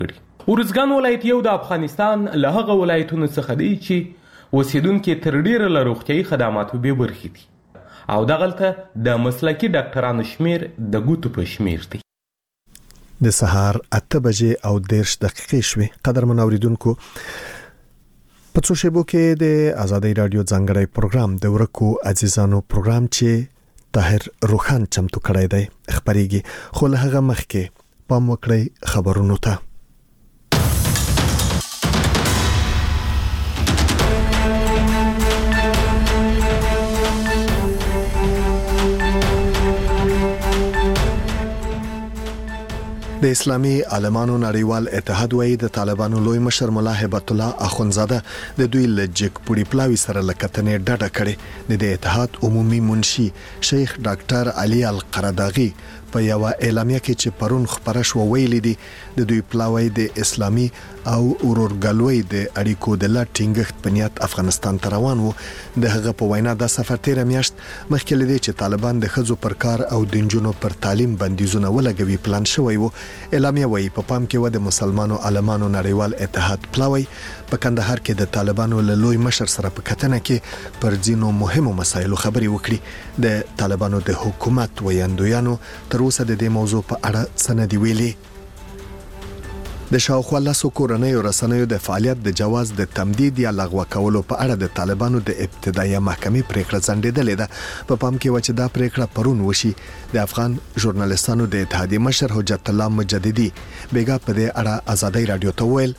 کړي. ارزګان ولایت یو د افغانستان له هغه ولایتونو څخه دی چې اوسیدونکي تر ډیره له روغتیايي خدماتو بې برخې دي او دغلته د مسلکي ډاکټرانو شمیر د ګوتو په شمیر دی. د سهار 8 بجې او 10 دقیقې شوې. قدرمن اوریدونکو، په څو شیبو کې د آزادۍ رادیو ځانګړی پروګرام د ورکو عزیزانو پروګرام چې طاهر روخان چمتو کړی دی خبرېږي، خو له هغه مخکې پام وکړئ خبرونو ته. د اسلامي عالمانو نړیوال اتحاد وایي د طالبانو لوی مشر مولا هبت الله اخونزاده د دوی لجک پوری پلاوی سره لکتنې ډډه کړې. د اتحاد عمومي منشي شیخ ډاکټر علي القرداغي په یو اعلامیه کې چې پرون خبره شو ویلي دي د دوی پلاوی د اسلامي او ورورګلوي د اړیکو د لا ټینګښت په نیت افغانستان ته روان وو. د هغه په وینا د سفر 13 میاشت مخکې لدی چې طالبان د خځو پر کار او د نجونو پر تعلیم بندیزونه ولګوي پلان شوی وو. اعلامیه وایي په پام کې و د مسلمانانو عالمانو نړیوال اتحاد پلاوی په کندهار کې د طالبانو له لوی مشر سره په کتنه کې پر ځینو مهمو مسایلو خبرې وکړي. د طالبانو د حکومت ویاندویانو تر اوسه د دې موضوع په اړه سند ویلي. د شاوخوا لاسو کورنیو رسنیو د فعالیت د جواز د تمدید یا لغوه کولو په اړه د طالبانو د ابتدایي محکمې پریکړه ځنډېدلې ده. په پام کې و چې دا پریکړه پرون وشي. د افغان ژورنالیستانو د اتحادیې مشر حجت الله مجددي بیګا په دې اړه آزادۍ رادیو ته ویل: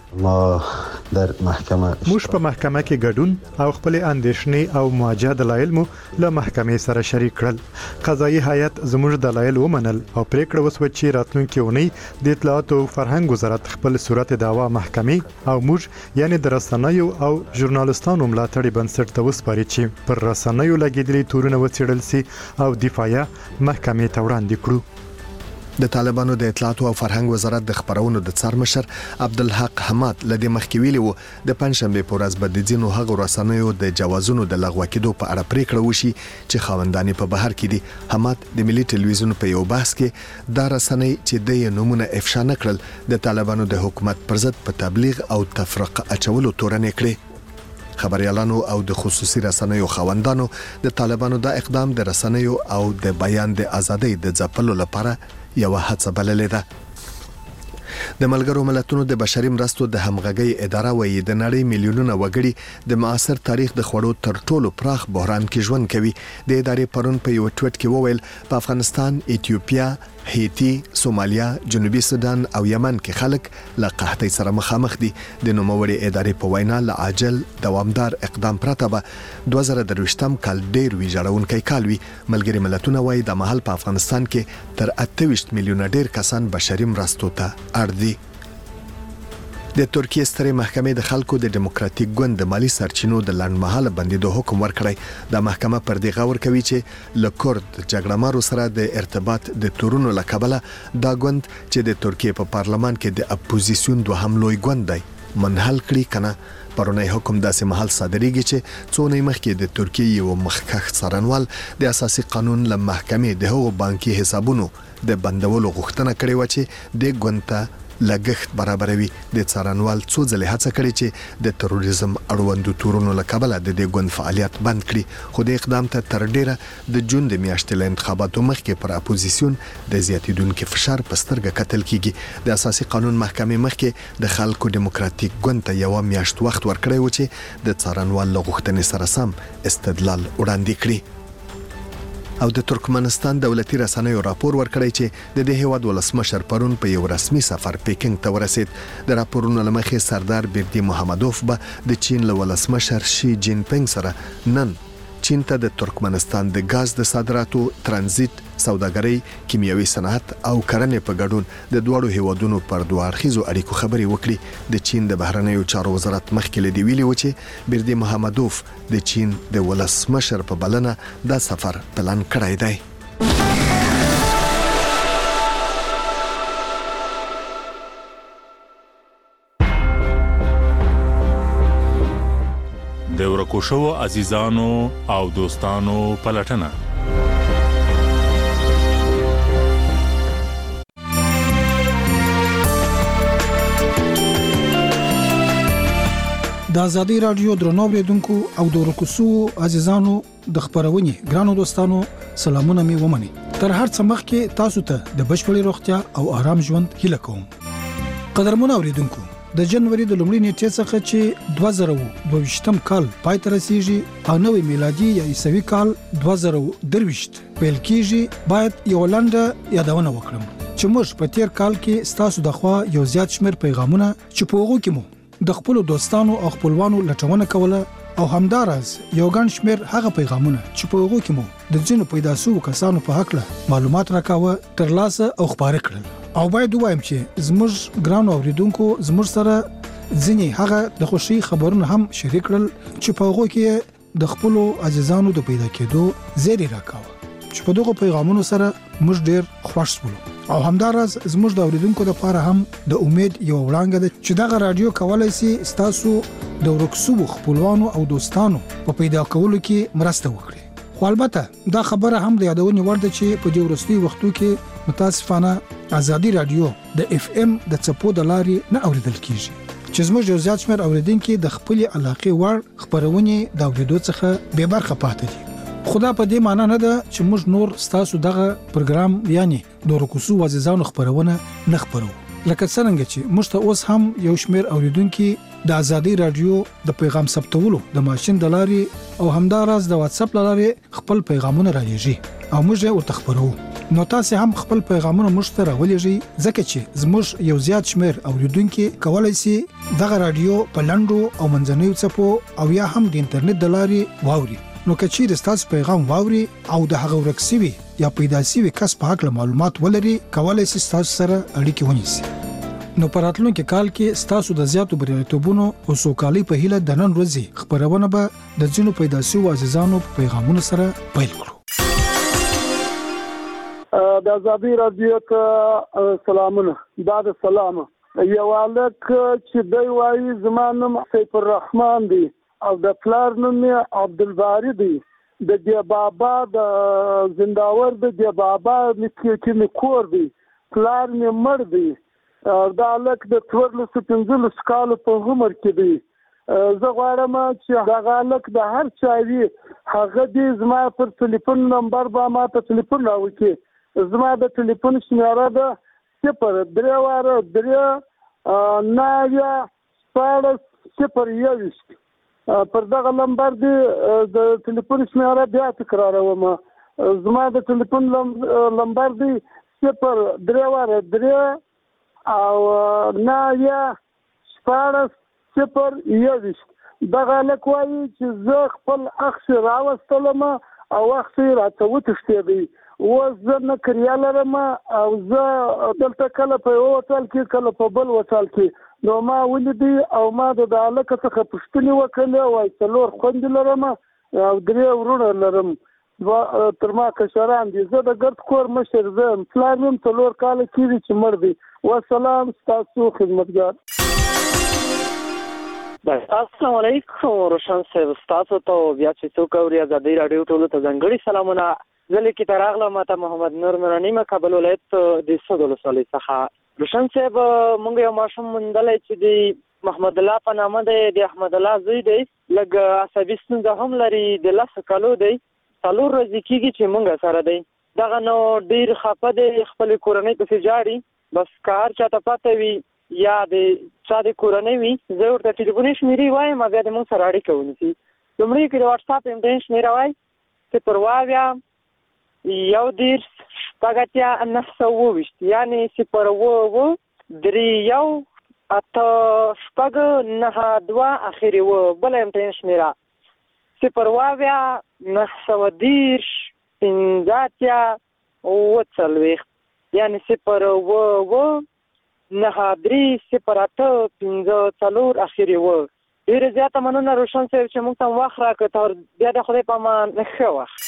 موږ په محکمه کې ګډون او خپل اندېښنې او مواجه دلایل مو له محکمې سره شریک کړل. قضایي هیئت زموږ دلایل ومنل او پریکړه وسوه چې راتلونکي اونۍ د اطلاعات او فرهنګ وزارت خپل صورت دعوا محکمې او موږ یعنی د رسنیو او ژورنالیستانو ملاتړي بنسټ ته وسپاري چې پر رسنیو لګیدلي تورونه وڅېړل سي او دفاعیه محکمې ته وړاندې کړو. د طالبانو د اطلاعات او فرهنګ وزارت د خبرونو د څار مشر عبدالحق حماد لدی مخکې ویلي وو د پنځشنبه په ورځ به د ځینو هغو رسنیو د جوازونو د لغوه کېدو په اړه پریکړه وشي چې خاوندان په بهر کې دي. حماد د ملي ټلویزیون په یو بحث کې دا رسنۍ چې د نمونه افشا نکړل د طالبانو د حکومت پر ضد په تبلیغ او تفرقه اچولو تورنې کړې. خبريالانو او د خصوصي رسنیو خاوندانو د طالبانو د اقدام د رسنیو او د بیان د ازادۍ د ځپلو لپاره یو هڅه بللې ده. د ملګرو ملتونو د بشري مرستو د همغږي اداره وایي د نړۍ میلیونونه وګړي د معاصر تاریخ د خوړو تر ټولو پراخ بحران کې ژوند کوي. د ادارې پرون په یو ټویټ کې وویل په افغانستان، ایتیوپیا، هیتی، سومالیا، جنوبي سودان او یمن کې خلک له قحطۍ سره مخامخ دي. د نوموړي ادارې په وینا له عاجل دوامدار اقدام پرته به 2023م کال ډیر ویجاړونکی کال وي. ملګري ملتونه وایي د مهال په افغانستان کې تر 28 میلیونه ډیر کسان بشري مرستو ته اړ دي. د ترکیه سترې محکمې د خلکو د دیموکراتیک ګوند د مالی سرچینو د لنډمهاله بندیدو حکم ورکړی. د محکمه پر دې غور کوي چې له کورد جګړهمارو سره د ارتباط د تورونو له کبله دا ګوند چې د ترکیه په پارلمان کې د اپوزیسیون دوهم لوی ګوند دی منحل کړي کنه. پرونی حکم داسې محل صادریږي چې څو نه مخکې د ترکیه یو مخکښ څارنوال د اساسي قانون له محکمې د هغو بانکي حسابونو د بندولو غوښتنه کړې و چې د ګوند ته لګښت برابروي. د څارنوال څو ځله هڅه کړې چې د تروریزم اړوندو تورونو له کبله د دې ګوند فعالیت بند کړي، خو د اقدام ته تر ډیره د جون د میاشتې له انتخاباتو مخکې پر اپوزیسیون د زیاتیدونکو فشار په سترګه کتل کیږي. د اساسي قانون محکمې مخکې د خلکو دیموکراتیک ګوند ته یو میاشت وخت ورکړی و چې د څارنوال له غوښتنې سره سم استدلال وړاندې کړي. او د ترکمنستان دولتي رسنیو راپور ورکړی چې د دې هیواد ولسمشر پرون په یو رسمي سفر پیکینګ ته ورسید. د راپورونو لمخې سردار بیردی محمدوف به د چین له ولسمشر شي جین پینګ سره نن چین ته د ترکمنستان د غاز د صادراتو، ترانزیت، سوداګرۍ، کیمیاوي صنعت او کرنې په ګډون د دوړو هیوادونو پر دوه اړخیزو اړیکو خبرې وکړي. د چین د بهرنیو چارو وزارت مخکې لدی ویلي و چې بیردی محمدوف د چین د ولسمشر په بلنه دا سفر پلان کړی دی. د ورکو شوو عزیزانو او دوستانو پلټنه. د ازادي رادیو درنو اوریدونکو او د ورکوسو عزیزانو د خبرونې ګرانو دوستانو سلامونه می ومني. تر هر څه مخکې تاسو ته د بشپړې روغتیا او آرام ژوند هیله کوم. قدرمن اوریدونکو، د جنوري د لومړۍ نیټې څخه چې 2022م کال پای ته رسیږي او نوې میلادي یا عیسوي کال 2023 پیل کیږي، باید یو لنډه یادونه وکړم چې موږ په تیر کال کې ستاسو د خوا یو زیات شمېر پیغامونه چې په هغو کې مو د خپل دوستانو او خپلوانو لټونه کوله او همدارس یو ګڼ شمېر هغه پیغامونه چې په هغو کې مو د ځینو پیدا شوو کسانو په حق له معلومات راکاوه ترلاسه او خپاره کړل. او باید ووایم چې زموږ ګران اوریدونکو زموږ سره ځینې هغه د خوشي خبرونه هم شریک کړل چې په هغو کې د خپل عزیزانو د پیدا کېدو زیری راکاوه، چې په دغه پیغامونو سره موږ ډېر خوښ شولو. او همدارس زموږ د اوریدونکو لپاره هم د امید یو وړاندې ده چې دغه رادیو کولای شي تاسو د ورکسو خپلوانو او دوستانو په پیدا کولو کې مرسته وکړي. خو البته دا خبره هم د یادونې وړ ده چې په دې وروستي وختو کې متاسفانه ازادي رادیو د اف ام د چپو د لارې نه اوریدل کیږي، چې زموږ یو زیات شمېر اوریدونکو د خپل علاقې وړ خبرونه د اوریدو څخه بې برخه پاتې دي. خدا په دې معنی نه ده چې موږ نور ستاسو دغه پروګرام یعنی د ورکوسو عزیزانو خبرونه نه خبرو، لکه څنګه چې موږ ته اوس هم یو شمېر اوریدونکو د ازادي رادیو د پیغام ثبتولو د ماشين د لارې او همدارس د واتس اپ لارې خپل پیغامونه رالیږي او موږ یې ورته خبرو. نو تاسو هم خپل پیغامونه موږ ته راولېږئ، ځکه چې زموږ یو زیات شمېر اوریدونکو کولای شي دغه رادیو په لندو او منځنیو څپو او یا هم د انټرنیټ د لارې واوري. نو کچې د تاسو پیغام واوري او د هغه ورکسوي یا پیدا شوی کس په حق معلومات ولري، کولای شي تاسو سره اړیکه ونیسي. نو په راتلونکي کال کې تاسو د زیاتو بریالیتوبونو او سوکالۍ په هیله د نن ورځې خبرونه به د ځینو پیدا شوی عزیزانو په پیغامونو سره پیل کړو. د ازادي رادیو ته سلامونه. دا د سلام یو الک چې دی وایي زمانم سیف الرحمن دی او د پلار نوم عبدالباری دی، د دی بابا د زنداور د دی بابا چې کور دی، پلار مې مړ دی. دا الک د 14 کال په عمر کې دی. زه غواړم چې هغه الک د هر چا وي هغه دې زما پر ټلیفون نمبر به ما ته ټلیفون راوکړي. زما د ټلیفون شمیره ده 0 پر دغه نمبر دی د ټلیفون شمیره بیا تکراروم. زما د ټلیفون نمبر دی 0 او 9 دغه لک وایي چې زه خپل اخ راوستلم او اخ راته وتښتېدی. اوس زه نه کریا لرم او زه دلته کله په یو وتل کې کله په بل وتل کې. نو ما ولیدي او ما د هلک څخه پوښتنې وکړې، وایي 4 خویندې لرم او 3 ورونه لرم، تر ما کشران دي. زه د ګرد کور مشر زه یم، پلار مې 4 کاله کېږي چې مړ دی. والسلام، ستاسو خدمتګار. السلام علیکم روشن صاحب، ستاسو ته بیا چې څوک اوري ازادي رادیو ټولو ته ځانګړي سلامونه. زه لیکې ته راغلم، ما ته محمد نور نوراني کابل ولایت د سود ولسوالۍ څخه. روشن صاحب، موږ یو ماشوم موندلی چې د محمد الله په نامه دی، د احمد الله زوی دی، لږ عصبي ستونزه هم لري، د 10 کالو دی، 4 ورځې کېږي چې موږ سره دی. دغه نو ډېر خفه دی، خپلې کورنۍ پسې جاړي. بس که هر چا ته پته وي یا د چا د کورنۍ وي، زه ورته ټلیفوني شمېرې وایم، بیا د موږ سره اړیکه ونیسي. لومړی کې د واټساپ امتحان شمېره وایي 0 شپږ 924 یعنی 0 3 1 8 شپږ 9 2 اخري و. بل امتحان شمېره 0 910 15 یعنی 0 9 3 0 8 15 اخري و. ډېره زیاته مننه روشن صاحب چې موږ ته وخت راکړ. بیا د خدای په امان، ښه وخت.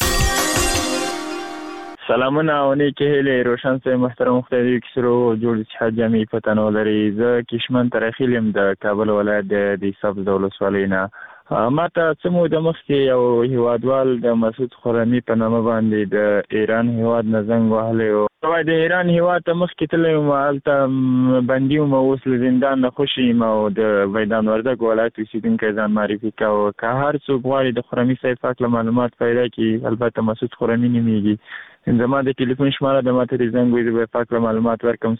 سلامونه او نیکې هیلې روشن صاحب. محترم مختار کسرو جوړ صحت جامعي پته نه ولري. زه کشمن ترخیل یم د کابل ولایت د سبز ولسوالۍ نه ما ته څه موده مخکې یو هیوادوال د مسعود خرمي په نامه باندې د ایران هیواد نه زنګ وهلی و. د ایران هیواد ته مخکې تللی وم، هلته بندي وم، اوس له زندان نه خوشي یم او د میدان وردګ ولایت اوسېدونکی ځان معرفي کوه. که هر څوک غواړي د خرمي صاحب په هکله معلومات پیدا کړي، البته مسعود خرمي نومېږي. زما د ټلیفون شماره د ما ته د زنګ وي، زه به په هکله معلومات ورکړم.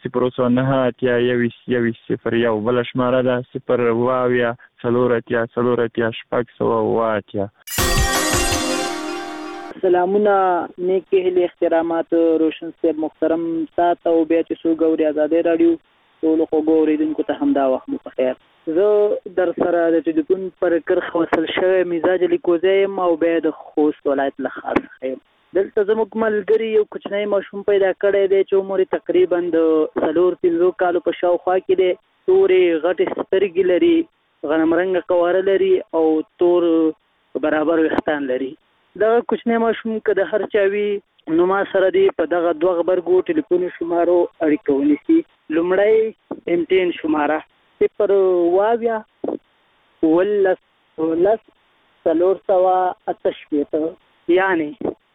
029811001 بله شماره ده 022 سلامونه، نیکی هیلې، احترامات روشن صاحب محترم سات او بیا چې څو ګوري آزادۍ راډیو ټولو خوږو اورېدونکو ته همدا وخت مو په خیر. زه در سره د ټلیفون پر کرښه وصل شوی مزاج لیکوزی یم او بیا د خوست ولایت له ښار څخه یم. دلته زموږ ملګري یو کوچنی ماشوم پیدا کړی دی چې عمر یې تقریبا د 4-5 کالو په شاوخوا کې دی. تورې غټې سترګې لري، غنم رنګه قواره لري او تور برابر ویښتان لري. دغه کوچنی ماشوم که د هر چا وي نو ما سره دی په دغه 2 غبرګو ټلیفون شمارو اړیکه ونیسي. لومړی MTN شماره 012-488 یعنی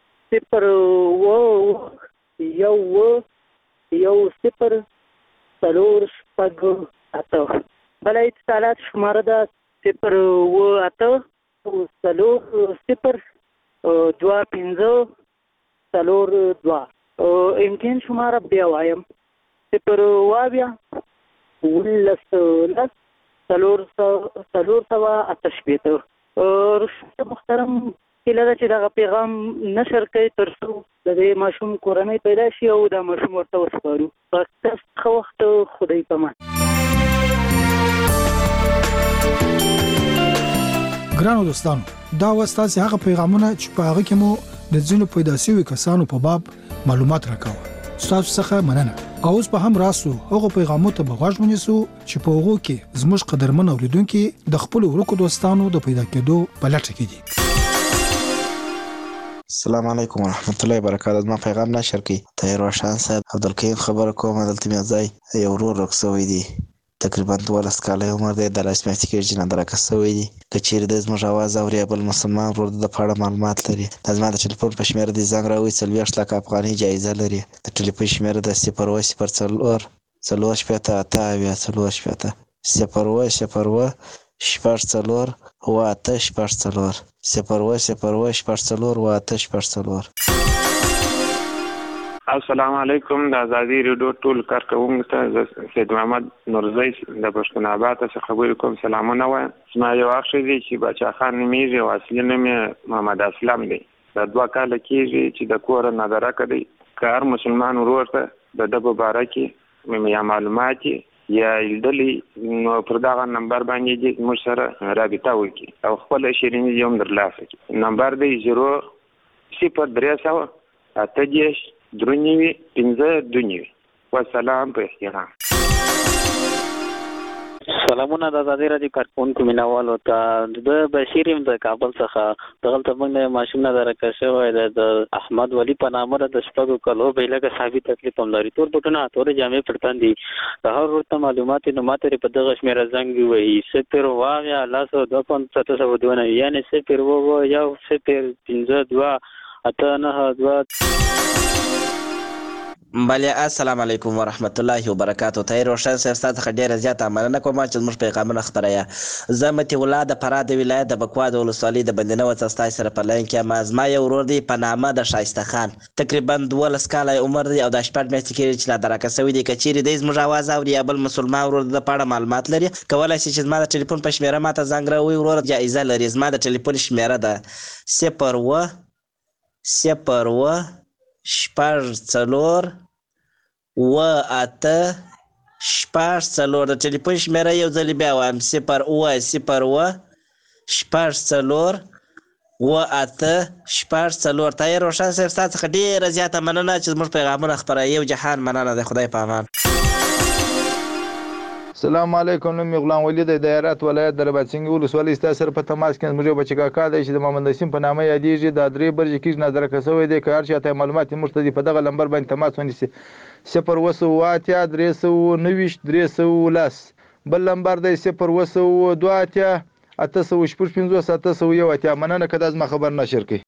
0-1-0-4-8. بله اتصالات شماره ده 0-8-0-2-5-4-2. MTN شماره بیا وایم 0-12-488. محترم هیله ده چې دغه پیغام نشر کړئ تر څو د دې ماشوم کورنۍ پیدا شي او دا ماشوم ورته وسپارو. ښه وخت، خدای پامان. ګرانو دوستانو، دا وستاسې هغه پیغامونه چې په هغه کې مو د ځینو پیدا شوي کسانو په باب معلومات راکاوه. ستاسو څخه مننه. او اوس به هم راسو هغه پیغامو ته به غوږ ونیسو چې په هغو کې زموږ قدرمن اوریدونکي د خپل ورکو دوستانو د پیدا کېدو په لټه کې دي. السلام علیکم ورحمت الله وبرکاته. ما پیغام نشر کی طاهر روشن صاحب عبدالکریم خبر کوم. دلته مې ځای یو ورور رخصوي دي، تقریبا 12 کاله عمر دی، د لاس میاشتې کې جنا درکه شوی دی. کچیر د زموږ आवाज اوري بل مسلمان ورور د پاړه معلومات لري. لازم د ټلیفون په شمیره دي زنګ راوي 40 لک افغاني جایزه لري. د ټلیفون شمیره د 004 السلام علیکم. د ازادي ریډیو ټول کارکونکو ته سید محمد نورزی د پښتون آباد څخه خبرې کوم. سلامونه وایم. زما یو اخ دی چې بچا خان نومیږي او اصلي نوم یې محمد اسلم دی. د 2 کاله کېږي چې د کور نه درکه دی. که هر مسلمان ورور ته د ده په باره کې یا معلومات یا لیدلي نو پر دغه نمبر باندې دې موږ سره رابطه وکړي او خپل شیریني یې هم درلاسه کړي. نمبر دی 0-388-5-2. والسلام په احترام. سلامونه د ازادي راډیو کارکونکو مینوالو ته. د بشیر یم د کابل څخه. دغلته موږ نه ماشوم نه درکه شوی د احمد ولی په نامه د 6 کالو بیلګه ثابت تکلیف هم لري. تور بټونه تورې جامې پړتان دي. د هر ورته معلومات نو ماته په دغه شمیره زنګ وي 0-2-5-702 یعنی 0-1-0-5-2. بله السلام علیکم ورحمت الله وبرکاته. طاهر روشن صاحب ستاسو ډیره زیاته مننه کوم چې موږ پیغامونه خبره. زه متي ولاد د فراه د ولایت د بکوا د ولسوالۍ د بندنه وڅستای سره په لاین کې ما یو ورور دی په نامه د شایسته خان. تقریبا 12 کاله عمر دی او د 8 میاشتې کې چې لا درکه شوی دی. کچېری د زموږ आवाज اوري بل مسلمان ورور د پاړه معلومات لري. کولای شي چې ما د ټلیفون په شمیره ماته زنګ راوي ورور جایزه لري. زما د ټلیفون شمیره ده 0-8-4 د ټلیفون شمیره یو ځل بیا وایم 0-8-4. طاهر روشن صاحب ستاسو څخه ډیره زیاته مننه چې زموږ پیغامونه خپره. یو جهان مننه د خدای په امان. السلام علیکم. نوم غلام ولی د هرات ولایت د رباطسنګ ولسوالۍ ستاسو سره په تماس کې زموږ بچی کاکا دی چې د محمد نسیم په نامه یادېږي. د 3 برج کې نظر کسوي دی. که هر چاته معلومات مرتدي په دغه نمبر باندې تماس ونیسي 0-8-390-310. بل نمبر دی 0-2-8 855 701 مننه که دا زما خبر نشر کړئ.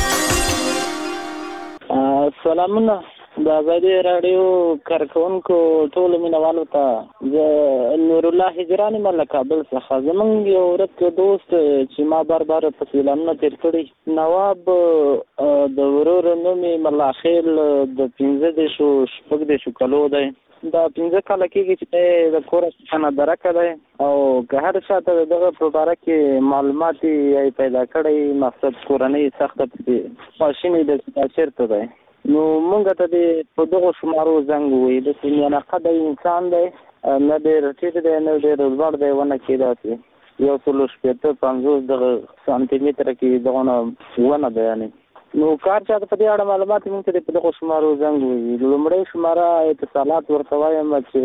سلامونه د آزادي رادیو کارکونکو ټول مینوالو ته زه نور الله هجرانی مله کابل څخه. زمونږ یو ورک دوست چې ما بار په اعلانونه تیر کړي نواب د ورور نوم یې ملا خیل د 15 کالو دی. دا 15 کاله کېږي چې د کور څخه درکه دی او که هر چاته دغه په باره کې معلومات یې پیدا کړی مقصد کورنۍ سخته ماشین د چېرته دی نو مونږ ته په دغه شمارو زنګ ووایي. داسې میانقده انسان دی نه ډېر ټیټ دی نه ډېر لوړ دی ونه کې داسې 150 دغه سانتي متره کې دغه ونه بیانوي. نو کار چاته په دې اړه معلومات مونږ ته په دغه شمارو زنګ ووایي. لومړی شماره اتصالات ورته وایم چې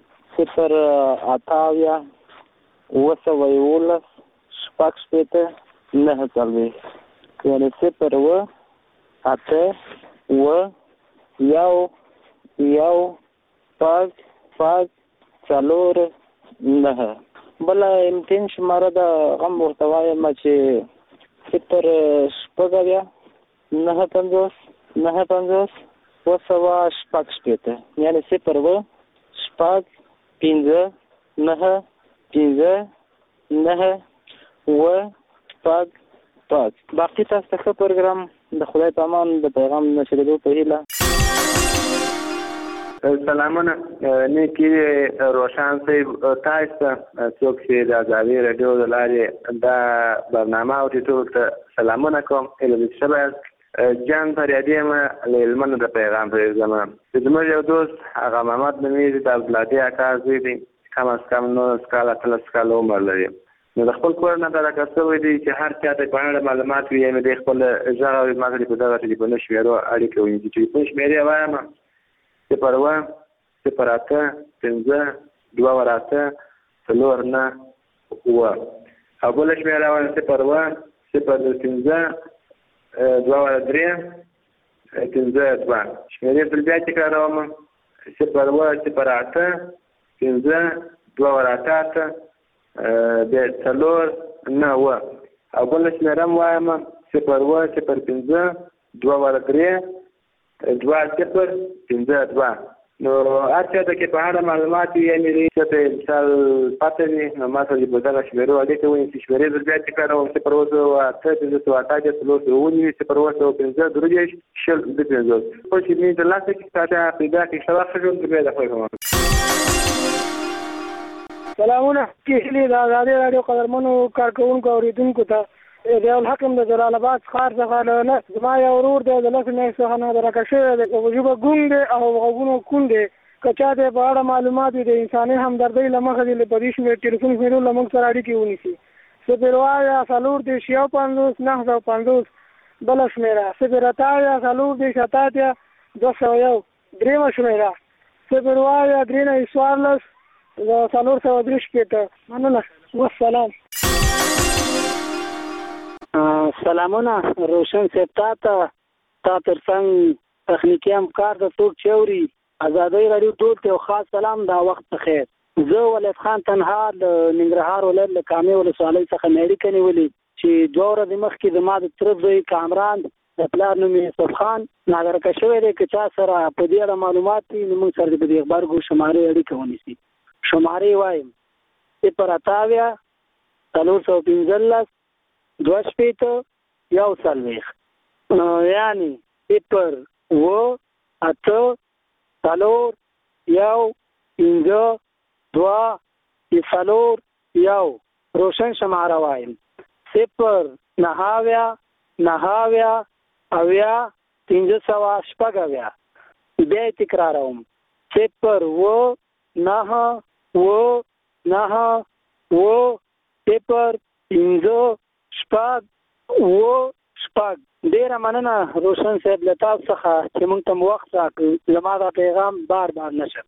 080 یعنې 0 بله امتین شماره د غم ورته وایم چې 0 950 یعنې 0 باقي تاسو ته ښه پروګرام د خدای په امان د پیغام نشریدو په هیله. سلامونه نیکی روشن صاحب تاسو ته څوک چې د آزادي رادیو د لارې دا برنامه اوري ټول ته سلامونه کوم. البته جان فریادی ما لمن د پیغام پرېږدم. زموږ یو دوست هغه محمد نومیږي د عبدالهادي اکا زوی دی کم از کم 19 کاله 13 کاله عمر لري. نو د خپل کور نه درکه شوی دی چې هر چا ته په اړه معلومات وي یعنې د خپل غږ او ما په دغه ټلیفون شمیرو اړیکه ونیسي. ټلیفون شمیرې وایم 01 08 15 28 4 او بل شمیره وایم 01 015 2 3 شمیرې بل بیا تکراروم 01 08 15 28 د 4 او بل شمیره وایم 01 015 2 3 نو هرچا ته کې په اړه معلومات یعنې څه ته مثال پاتې وي نو ما ته په دغه شمیرو اړیکه ونیسي. شمیرې زه بیا تکراروم 0 خو چې مې د لاسه کې تاته پیدا کړي ښه وخت ژوند بیا د خوښ وم. سلامونه کېهلي د آزادي راډیو قدرمنو کارکوونکو اورېدونکو ته ضیاءالحق د جلال آباد ښار څخه زما یو ورور دی د 10 میاشتو څخه نه درکه شوی دی. په ژبه ګونګ دی او غوږونه کوڼ دی. که چا ته په اړه معلومات وي د انساني همدردۍ له مخې دې په دې شمېر ټلیفون شمېرو له موږ سره اړیکې ونیسي. 0 بله شمېره 0 201 درېیمه شمېره 0 مننه. والسلام. سلامونه روشن صاحب تا ترڅنګ تخنیکی همکار د څوک چې اوري آزادي رادیو ټول ته خاص سلام دا وخت بخیر. زه ولید خان تنها د ننګرهار ولایت له کامې ولسوالۍ څخه اړیکه نیولې چې 2 ورځې مخکې زما د تره زوی کامران د پلار نوم یوسف خان نادرکه شوی دی. که چا سره په دې اړه معلومات وي نو موږ سره د دې غبرګو شمارې اړیکه ونیسي. شمارې وایم 0 415 2 شپېته 1 یعنې 0 8 4 1 5 2 1 روشن شماره وایم 0 9 590 بیا تکراروم 0 9 ډیره مننه روشن صاحب له تاسو څخه چې موږ ته وخت راکړ. زما دا پیغام بار نشه.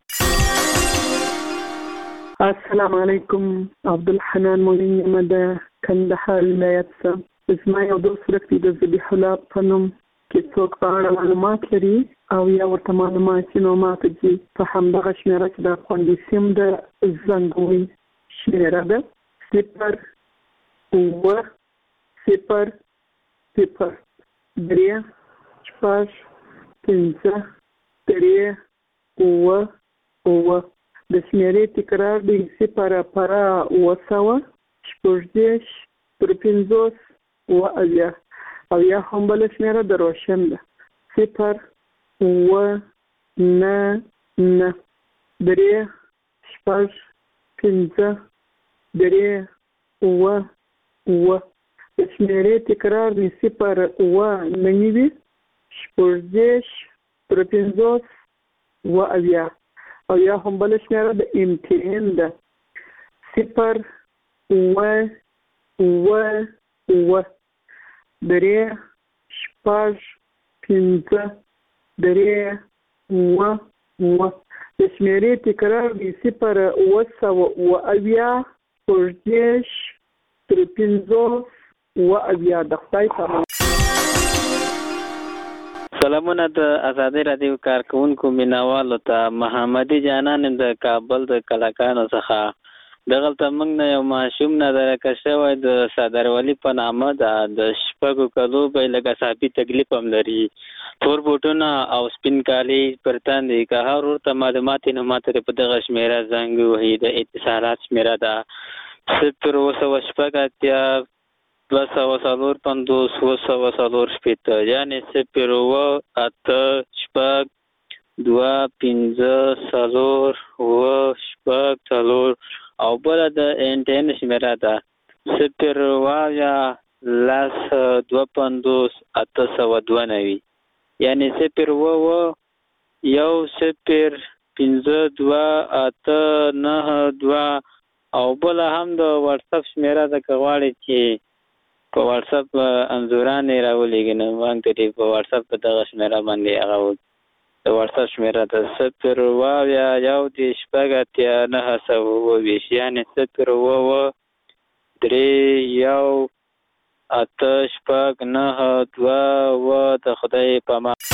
السلام علیکم. عبدالحنان مولین د کندهار ولایت څخه. زما یو دوست ورکړي د ذبیح الله په نوم کې څوک په اړه معلومات لري او یا ورته معلومات نو ماته دي په همدغه شمیره چې د خوندې سیم د زنګوي شمیره ده 0 اوه 0 0 3 شپږ 5 3 اوه اوه. د شمیرې تکرار دی 0 پر 900 شپږدېرش پر 50 اوه اویا هم بله شمیره د روشن ده 0 اوه 9 9 3 شپږ 5 3 اوه اوه. د شمیرې تکرار دی 0 اوه 9 شپږدېرش پر 50 اوه اویا هم بله شمیره د امتحان ده 0 اوه اوه اوه 3 شپږ 5 3 اوه اوه. د شمیرې تکرار دی 0 اوه شپږدېرش تر 50 اوه د خدای په سلامونه د آزادۍ رادیو کارکونکو مینوالو ته محمدي جانان د کابل د کلاکانو څخه دغلته موږ نه یو ماشوم نه درکه شوی د صدرولي په نامه د شپږو کلو به لږ اعصابي تکلیف هم لري تور بوټونه او سپین کالي پر تندې که هر ورته معلومات یې نو ماته په دغه شمیره زنګ وهي د اتصالات شمیره ده 0 اوه شپږ اتیا 250 240 شپېته یعنې 0 اوه اته شپږ 2 5 4 اوه شپږ 4 او بله د انټرنیټ شمیره ده 0 اویا 250 892 یعنې 0 اوه 1 0 5 2 8 9 2 او بله هم د واتساپ شمیره ده که غواړئ چې په واتساپ انځوران یې راولېږي نو موږ ته په واتساپ په دغه شمیره باندې هغه د واتساپ شمیره ده 0 اویا 1 شپږ اتیا 920 یعنې 0 اوه 3 1 8 شپږ 9 2 اوه د خدای په امان.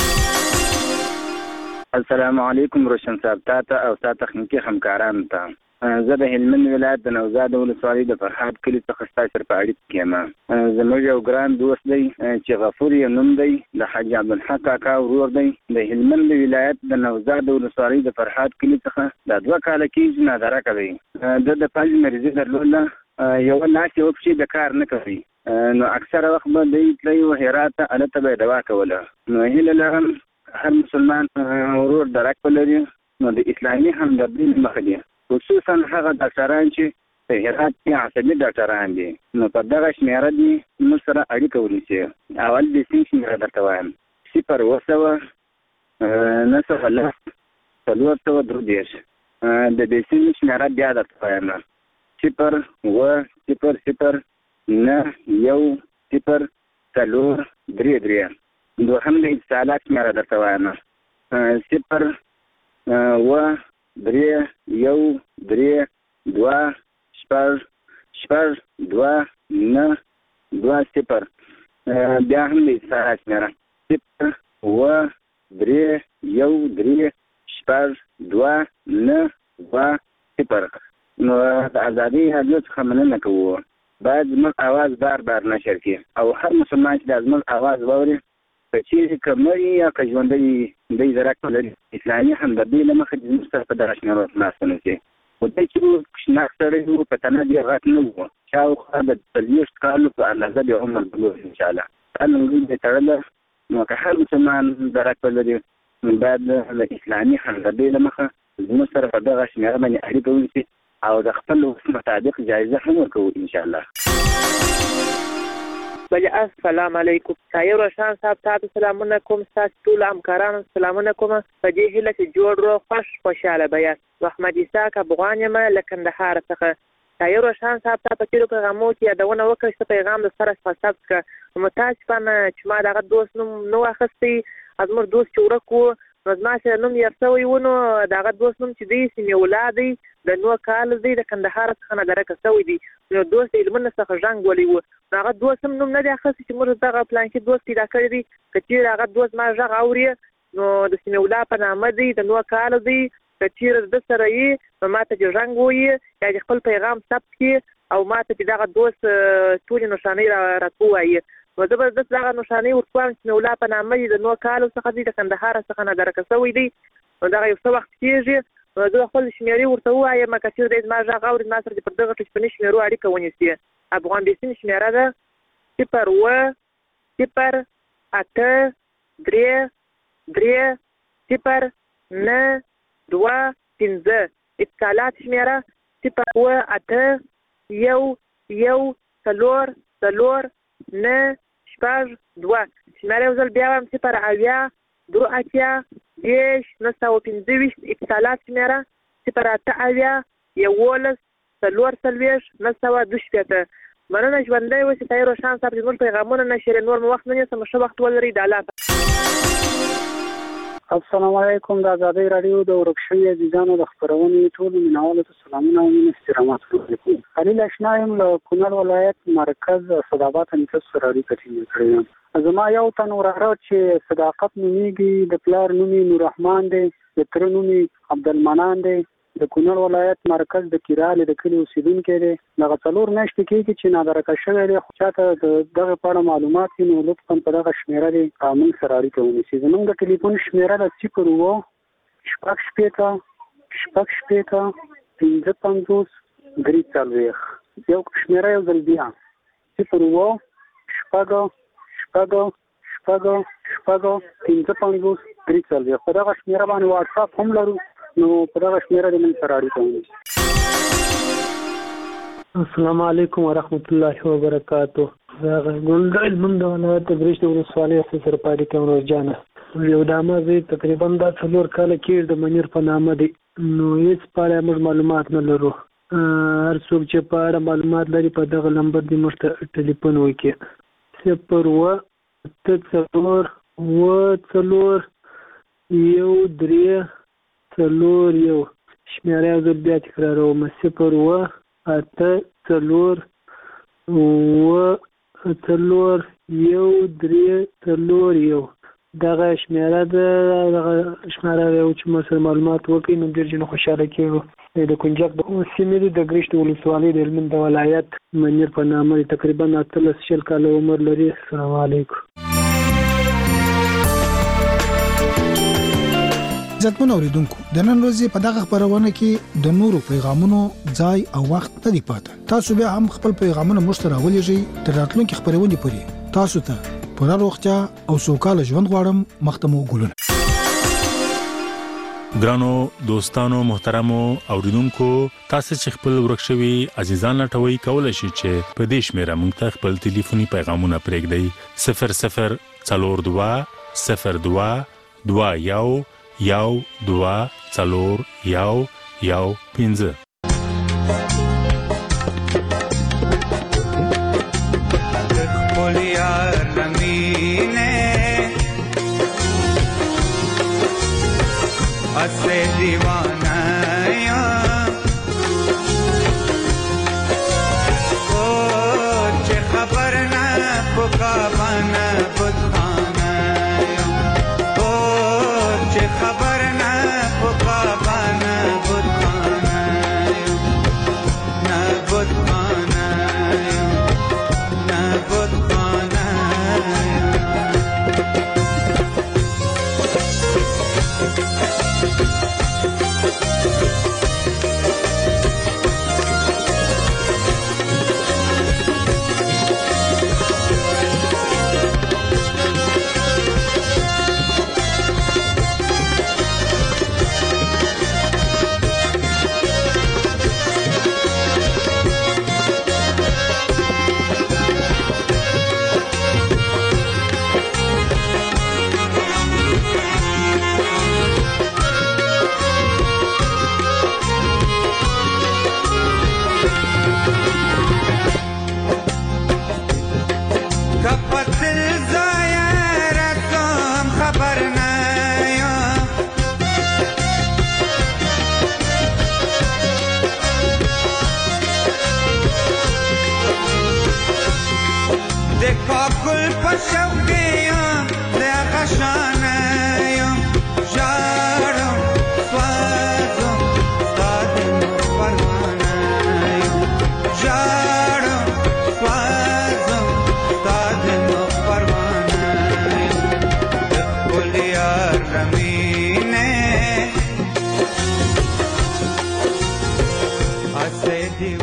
السلام علیکم روشن صاحب تاته او ستا تخنیکي همکارانو ته. زه د هلمند ولایت د نوزاد ولسوالۍ د فرهاد کلي څخه ستاسو سره په اړیکه کې یم. زموږ یو ګران دوست دی چې غفور یې نوم دی د حاجي عبدالحق کاکا ورور دی د هلمند ولایت د نوزاد ولسوالۍ د فرهاد کلي څخه د 2 کاله کېږي نادره کوي. د فلج مریضي درلوده یو لاس یو پښې د کار نه کوي نو اکثره وخت به دی تللی و هرات ته هلته به یې دوا کوله. نو هیله لرم هر مسلمان ورور درک ولري نو د اسلامي همدردۍ مخه دی خصوصا هغه ډاکټران چې په هرات کې عصبي ډاکټران دي نو په دغه شمیره دي موږ سره اړیکه ونیسي. اول د سیم شمیره درته وایم 0 اوه 910 430 د دې سیم شمیره بیا درته وایم 0 اوه 0 0 9 1 0 4 3 دوهم د اتصالات شمیره درته وایم 0 اوه 3 1 3 2 شپږ 2 9 2 0 بیا هم د اتصالات شمیره 0 اوه 3 1 3 شپږ 2 9 2 0. نو د آزادۍ رادیو څخه مننه کوو باید زموږ اواز بار بار نشر کړي او هر مسلمان چې د زموږ اواز واوري که چیرې که مړي یا که ژوندی دی درک ولري اسلامي همدردۍ له مخې زموږ سره په دغه شمیرو خلاص ونیسي. خو دی چې شناک سړی و په تنه دې غټ نه و شاوخوا د 40 کالو په اندازه د عمر بلوغ انشاءالله دا لنګۍ دی تړله نو که هر مسلمان درک ولري باید د اسلامي همدردۍ له مخه زموږ سره په دغه شمیره باندې اړیکه ونیسي او د خپل وس مطابق جایزه هم ورکوو انشاءالله. بله السلام علیکم سایه روشن صاحب تاسو سلامونه کوم ستاسو ټول همکارانو سلامونه کوم په دې هیله چې جوړ روغ خوشحاله به یاست. محمد اسحاق افغان یم له کندهار څخه. سایه روشن صاحب ته په تېرو پیغامو کې یادونه وکړه چې پیغام د سره څخه ثبت کړه متاسفانه چې ما دغه دوست نوم نه واخیستی زموږ دوست چې ورک و نو زما سره نوم یې شوی و نو دغه دوست نوم چې دی سیمې ولا دی د 9 کال دی د کندهار څخه نادرکه شوی دی نو دوست یې لمن څخه ژنګ ولی و نو هغه دوست هم نوم نه دی اخیستی چې موږ دغه پلانکي دوست پیدا کړی دی که چېرې هغه دوست ما غږ اوري نو د سیمې ولا په نامه دی د 9 کال دی که چېرې د سره یې نو ما ته چې ژنګ ووایي یا د خپل پیغام ثبت کړي او ماته چې دغه دوست ټولې نښانۍ راکووایي نو زه به دغه نښانۍ ورکوم چې مولا په نامه دي د 9 کالو څخه دی د کندهار څخه نادرکه شوی دی نو دغه یو څه وخت کېږي نو زه خپل شمېرې ورته ووایم که چېرې دی زما غږ اوري ما سره دې پر دغه ټلیفوني شمېرو اړیکه ونیسي افغان بېسیم شمېره ده 0-8-3-3-0-9-2-5 اتصالات شمېره 0-8-1-4-4-9-2 شمېره یو ځل بیا وایم 0-8-2-10-925 اتصالات شمېره 0-8-11-4-4-9-2 مننه ژوندی اوسې طاهر روښان صاحب چې زموږ پیغامونه نشرې نور مو وخت نه نیسم ښه وخت ولرئ د الله السلام علیکم د ازادۍ راډیو د ورک شوي عزیزانو د خپرونې ټولو مینوالو ته سلامونه او مینې احترامات علیکم خلیل اشنا یم له کونړ ولایت مرکز صدابات نیکه سره اړیکه ټینګه کړې یم زما یو تن وراره چې صداقت نومیږي د پلار نوم یې نوررحمان دی د تره نوم یې عبدالمنان دی د کونړ ولایت مرکز د کیرالې د کلي اوسېدونکی دی دغه 4 میاشتې کېږي چې نادرکه شوی دی خو چاته د دغه په اړه معلومات وي نو لطفا په دغه شمېره دی موږ سره اړیکه ونیسي زموږ د ټلیفون شمېره ده 0-7-55-53 یو شمېره یو ځل بیا 0-7-55-53 په دغه شمېره باندې واټساپ هم لرو نو په دغه شمېره د موږ سره اړیکه ونیسي السلام علیکم ورحمت الله وبرکاتو زه ګل المن د ولایت د برېښ د ولسوالۍ سره په اړیکه ورور جانه یو دامه زه تقریبا دا 4 کاله کېږي د منیر په نامه دی نو هېڅ په اړه موږ معلومات نه لرو هر څوک چې په اړه معلومات لري په دغه نمبر دې موږ ته ټلیفون وکړي 0-8-4-1-3 شمېره یو ځل بیا تکراروم 0-8-4-1-3 دغه شمېره ده دغه شمېره یو چې ما سره معلومات وکړي نو ډېر جنو خوشحاله کېږو د کنجک د سیمې د ګرشت ولسوالۍ د هلمند ولایت منیر په نامه تقریبا 18 کاله عمر لري السلام علیکم عزتمن اوریدونکو د نن ورځې په دغه خبرونه کې د نورو پیغامونو ځای او وخت نه دی پاتې تاسو به هم خپل پیغامونه مشترک ولېږئ تر راتلونکي خبرونه پورې تاسو ته پوره روغتیا او سوکاله ژوند غواړم مختمو ګلونه ګرانو دوستانو محترمو اوریدونکو تاسو چې خپل ورکشوي عزیزان لټوي کولای شئ چې په دې شمیره موږ ته خپل ټلیفوني پیغامونه پرېږدئ 0002 से दीवाना ओ चे खबर ना पुकाबाना बुधाना ओ चे खबर ना पुकाबाना बुधाना ना बुधाना ना बुधाना देखो कुल पशव